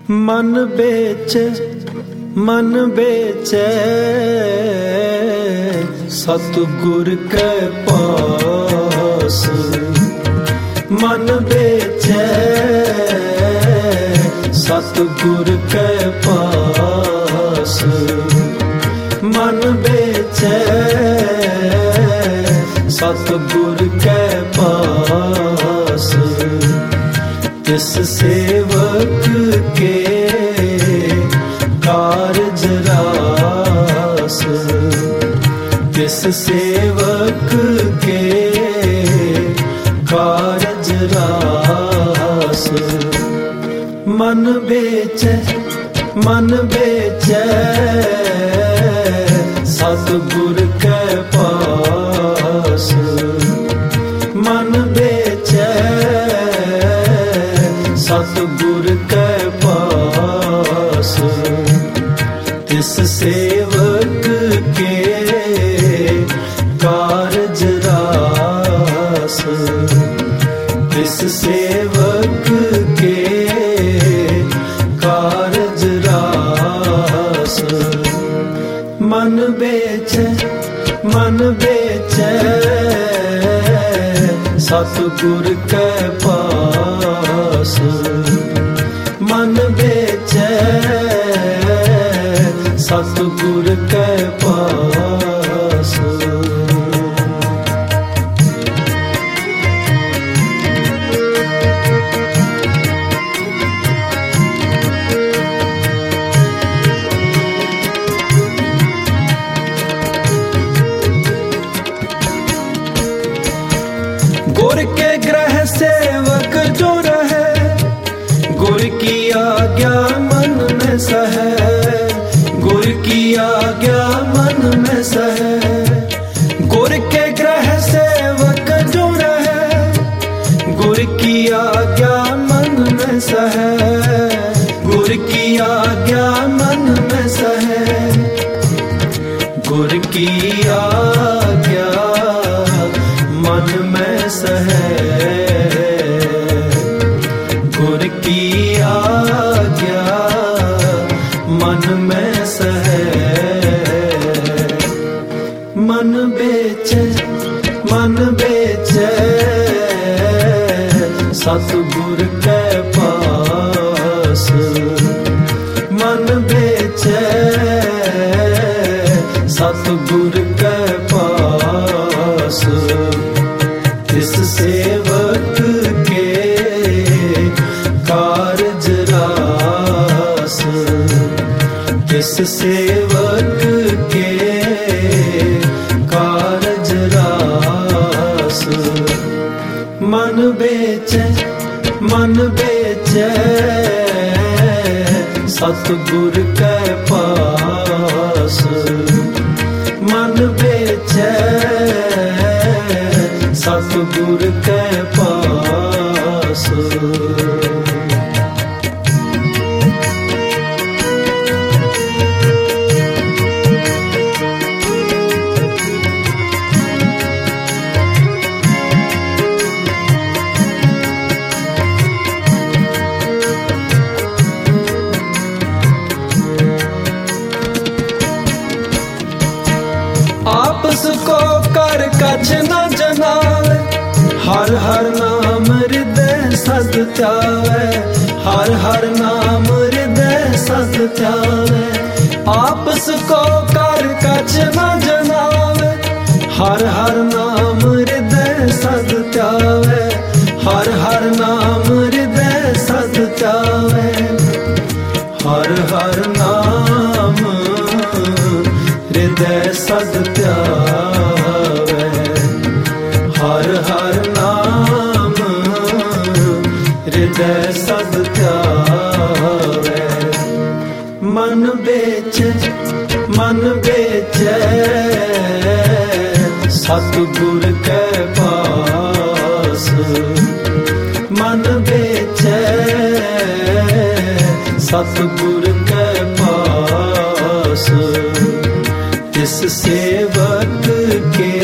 मन बेचे सतगुर के पास। मन बेचे सतगुर के पास। मन बेचे सतगुर के पास। तिस सेवक के कारज रास। तिस सेवक के कारज रास। मन बेचे सतगुर के पास। मन बेचे सतगुर के पास। तिस सेवक के कारज रास। तिस सेवक के कारज रास। मन बेचे सतगुर के पास। मन बेचे सतगुर के पास। गुर के ग्रह सेवक जो रहे, गुर की आज्ञा मन में सहे। गुर की आज्ञा मन में सहे। गुर के ग्रह सेवक जो रहे, गुर की आज्ञा मन में सहे। गुर की आज्ञा मन में सहे। गुर की आज्ञा मन में सहे। गुर की आज्ञा मन में सहे। मन बेचे सतगुर के पास। मन बेचे सतगुर के पास। तिस सेवक के कारज रास। तिस सेवक के कारज रास। मन बेचे सतगुर के पास। मन बेचे सतगुर के पास। आपस को कर कछ न जनावे। हर हर नाम हृदय सद त्यावे। हर हर नाम हृदय सद त्यावे। आपस को कर कछ न जनावे। हर हर नाम हृदय सद त्यावे। हर हर नाम हृदय सद त्यावे। हर हर नाम हृदय सद त्यावे। हर हर नाम हृदय सद त्यावे। मन बेचे सतगुर के पास। मन बेचे सतगुर के पास। तिस सेवक के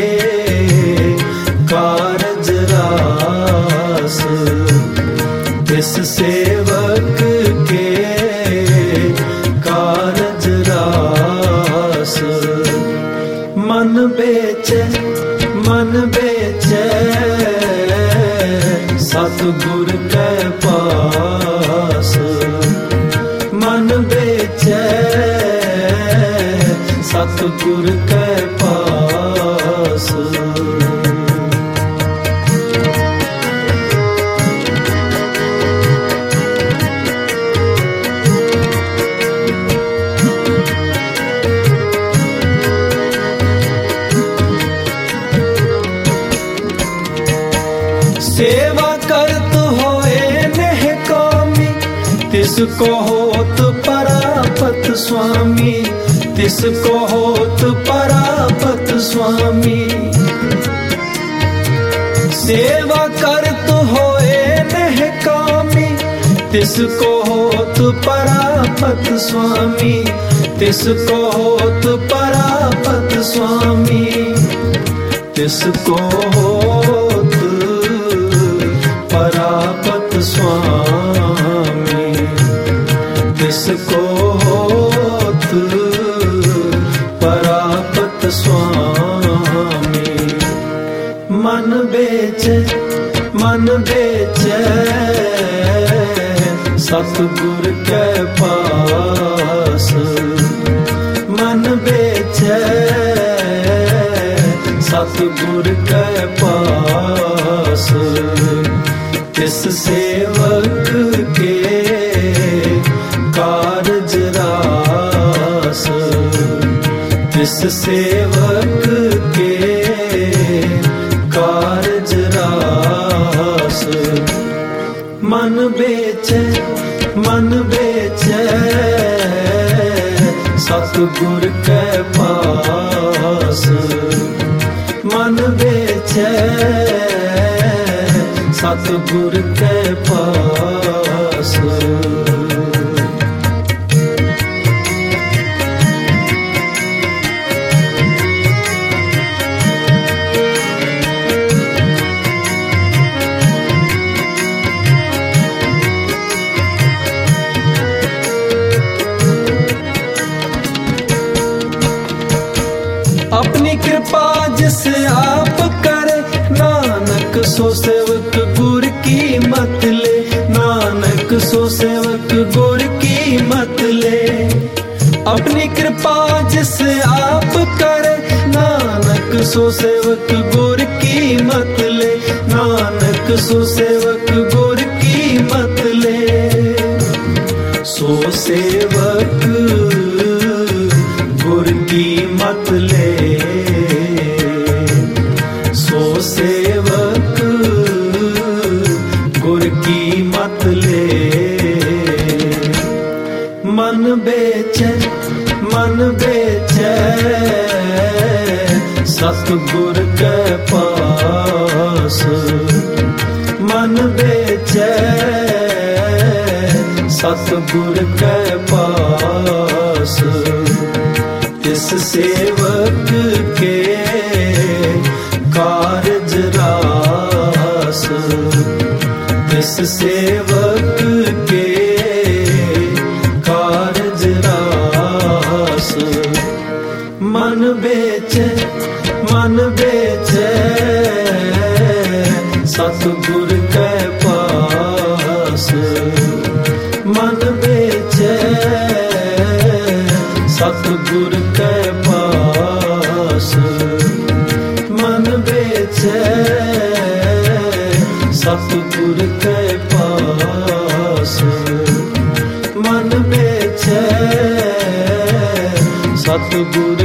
कारज रास। तिस सेवक के सतगुर के पास। मन बेचै सतगुर के पास। सेवा करत होए नेह कामी, तिसको होत परापत स्वामी, तिसको होत परापत स्वामी। सेवा करत होए नेह कामी, तिसको होत परापत स्वामी, तिसको होत परापत स्वामी। तिसको होत परापत स्वामी, तिसको होत परापत स्वामी। मन बेचै सतगुर के पास। मन बेचै सतगुर के पास। तिस सेवक के कारज रास, तिस सेवक के कारज रास। मन बेचै सतगुर के पास। मन बेचै सतगुर के पास। अपनी कृपा जिसे आप करे, नानक सो सेवक गुर की मत ले, नानक सो सेवक गुर की मत ले। अपनी कृपा जिसे आप करे, नानक सो सेवक गुर की मत ले, नानक सो सेवक गुर की मत ले। सो सेवक गुर की मत ले, सो सेवक गुर की मत ले। मन बेचै सतगुर के पास। मन बेचै सतगुर के पास। तिस सेवक के कारज रास, तिस सेवक के कारज रास। मन बेचै सतगुर के पास। मन बेचै सतगुर के पास। मन बेचै सतगुर के पास। मन बेचै सतगुर